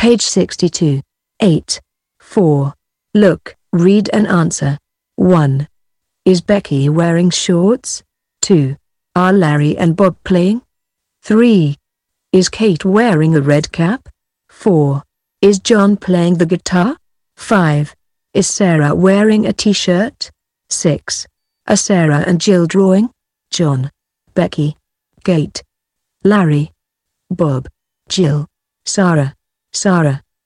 Page 62. 8. 4. Look, read and answer. 1. Is Becky wearing shorts? 2. Are Larry and Bob playing? 3. Is Kate wearing a red cap? 4. Is John playing the guitar? 5. Is Sarah wearing a t-shirt? 6. Are Sarah and Jill drawing? John, Becky, Kate, Larry, Bob, Jill, Sarah.